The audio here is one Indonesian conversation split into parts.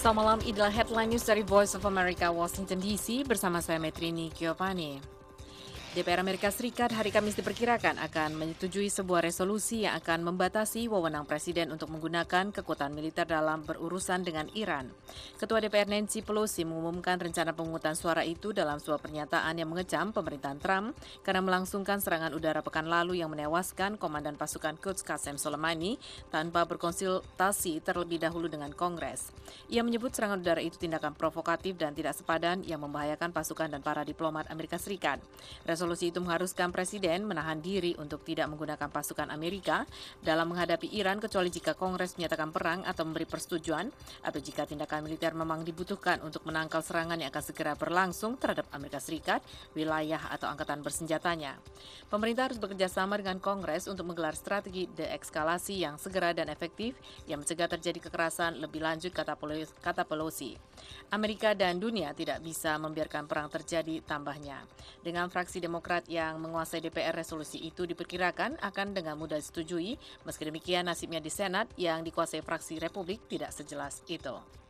Selamat malam, inilah headline news dari Voice of America, Washington DC, bersama saya Metrini Giovanni. DPR Amerika Serikat hari Kamis diperkirakan akan menyetujui sebuah resolusi yang akan membatasi wewenang Presiden untuk menggunakan kekuatan militer dalam berurusan dengan Iran. Ketua DPR Nancy Pelosi mengumumkan rencana pemungutan suara itu dalam sebuah pernyataan yang mengecam pemerintahan Trump karena melangsungkan serangan udara pekan lalu yang menewaskan Komandan Pasukan Quds Qasem Soleimani tanpa berkonsultasi terlebih dahulu dengan Kongres. Ia menyebut serangan udara itu tindakan provokatif dan tidak sepadan yang membahayakan pasukan dan para diplomat Amerika Serikat. Resolusi itu mengharuskan Presiden menahan diri untuk tidak menggunakan pasukan Amerika dalam menghadapi Iran kecuali jika Kongres menyatakan perang atau memberi persetujuan atau jika tindakan militer memang dibutuhkan untuk menangkal serangan yang akan segera berlangsung terhadap Amerika Serikat, wilayah atau angkatan bersenjatanya. Pemerintah harus bekerja sama dengan Kongres untuk menggelar strategi deeskalasi yang segera dan efektif yang mencegah terjadi kekerasan lebih lanjut, kata Pelosi. Amerika dan dunia tidak bisa membiarkan perang terjadi, tambahnya. Dengan fraksi Demokrat yang menguasai DPR, resolusi itu diperkirakan akan dengan mudah disetujui, meski demikian nasibnya di Senat yang dikuasai fraksi Republik tidak sejelas itu.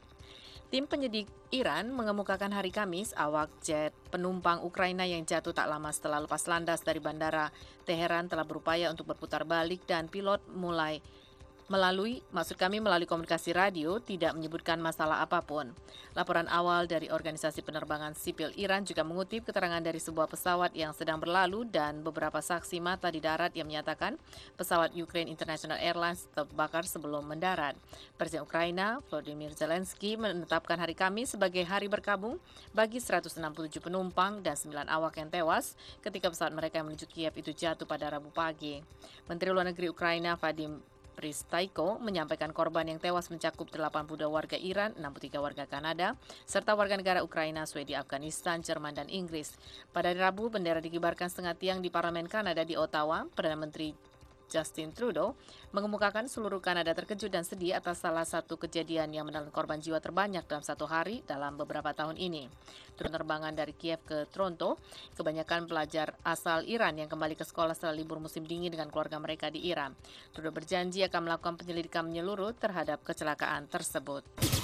Tim penyidik Iran mengemukakan hari Kamis awak jet penumpang Ukraina yang jatuh tak lama setelah lepas landas dari bandara Teheran telah berupaya untuk berputar balik dan pilot melalui komunikasi radio tidak menyebutkan masalah apapun. Laporan awal dari organisasi penerbangan sipil Iran juga mengutip keterangan dari sebuah pesawat yang sedang berlalu dan beberapa saksi mata di darat yang menyatakan pesawat Ukraine International Airlines terbakar sebelum mendarat. Presiden Ukraina, Volodymyr Zelensky, menetapkan hari Kamis sebagai hari berkabung bagi 167 penumpang dan 9 awak yang tewas ketika pesawat mereka yang menuju Kiev itu jatuh pada Rabu pagi. Menteri Luar Negeri Ukraina, Vadim Pristaiko, menyampaikan korban yang tewas mencakup 82 warga Iran, 63 warga Kanada, serta warga negara Ukraina, Swedia, Afghanistan, Jerman, dan Inggris. Pada Rabu, bendera dikibarkan setengah tiang di Parlemen Kanada di Ottawa. Perdana Menteri Justin Trudeau mengemukakan seluruh Kanada terkejut dan sedih atas salah satu kejadian yang menelan korban jiwa terbanyak dalam satu hari dalam beberapa tahun ini. Turun penerbangan dari Kiev ke Toronto, kebanyakan pelajar asal Iran yang kembali ke sekolah setelah libur musim dingin dengan keluarga mereka di Iran. Trudeau berjanji akan melakukan penyelidikan menyeluruh terhadap kecelakaan tersebut.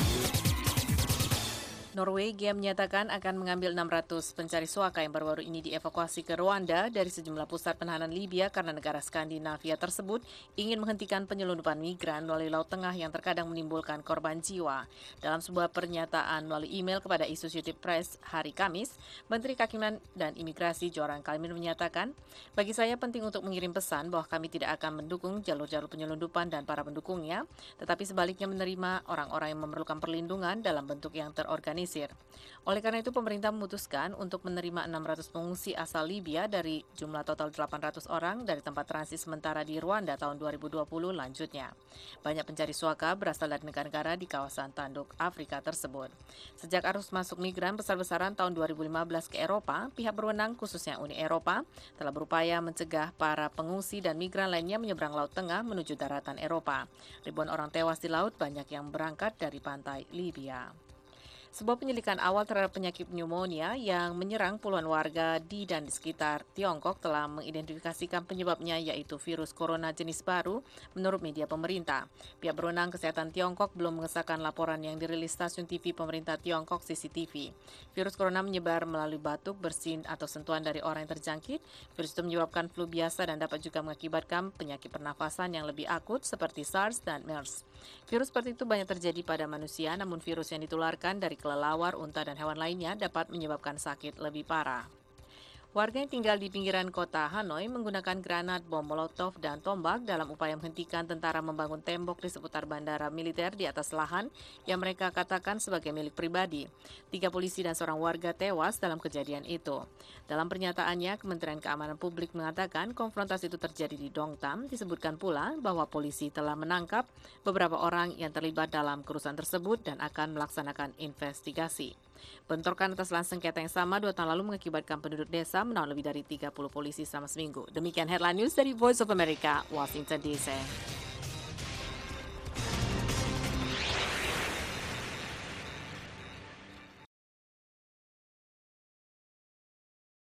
Norwegia menyatakan akan mengambil 600 pencari suaka yang baru-baru ini dievakuasi ke Rwanda dari sejumlah pusat penahanan Libya karena negara Skandinavia tersebut ingin menghentikan penyelundupan migran melalui Laut Tengah yang terkadang menimbulkan korban jiwa. Dalam sebuah pernyataan melalui email kepada Associated Press hari Kamis, Menteri Kehakiman dan Imigrasi Joran Kalmin menyatakan, "Bagi saya penting untuk mengirim pesan bahwa kami tidak akan mendukung jalur-jalur penyelundupan dan para pendukungnya, tetapi sebaliknya menerima orang-orang yang memerlukan perlindungan dalam bentuk yang terorganisir. Oleh karena itu, pemerintah memutuskan untuk menerima 600 pengungsi asal Libya dari jumlah total 800 orang dari tempat transit sementara di Rwanda tahun 2020 lanjutnya. Banyak pencari suaka berasal dari negara-negara di kawasan tanduk Afrika tersebut. Sejak arus masuk migran besar-besaran tahun 2015 ke Eropa, pihak berwenang khususnya Uni Eropa telah berupaya mencegah para pengungsi dan migran lainnya menyeberang Laut Tengah menuju daratan Eropa. Ribuan orang tewas di laut, banyak yang berangkat dari pantai Libya. Sebuah penyelidikan awal terhadap penyakit pneumonia yang menyerang puluhan warga di dan di sekitar Tiongkok telah mengidentifikasikan penyebabnya, yaitu virus corona jenis baru, menurut media pemerintah. Pihak berwenang kesehatan Tiongkok belum mengesahkan laporan yang dirilis stasiun TV pemerintah Tiongkok CCTV. Virus corona menyebar melalui batuk, bersin, atau sentuhan dari orang yang terjangkit. Virus itu menyebabkan flu biasa dan dapat juga mengakibatkan penyakit pernafasan yang lebih akut seperti SARS dan MERS. Virus seperti itu banyak terjadi pada manusia, namun virus yang ditularkan dari kelelawar, unta, dan hewan lainnya dapat menyebabkan sakit lebih parah. Warga yang tinggal di pinggiran kota Hanoi menggunakan granat, bom molotov, dan tombak dalam upaya menghentikan tentara membangun tembok di seputar bandara militer di atas lahan yang mereka katakan sebagai milik pribadi. 3 polisi dan seorang warga tewas dalam kejadian itu. Dalam pernyataannya, Kementerian Keamanan Publik mengatakan konfrontasi itu terjadi di Dongtam. Disebutkan pula bahwa polisi telah menangkap beberapa orang yang terlibat dalam kerusuhan tersebut dan akan melaksanakan investigasi. Bentrokan atas lahan sengketa yang sama 2 tahun lalu mengakibatkan penduduk desa menawan lebih dari 30 polisi selama seminggu. Demikian headline news dari Voice of America, Washington DC.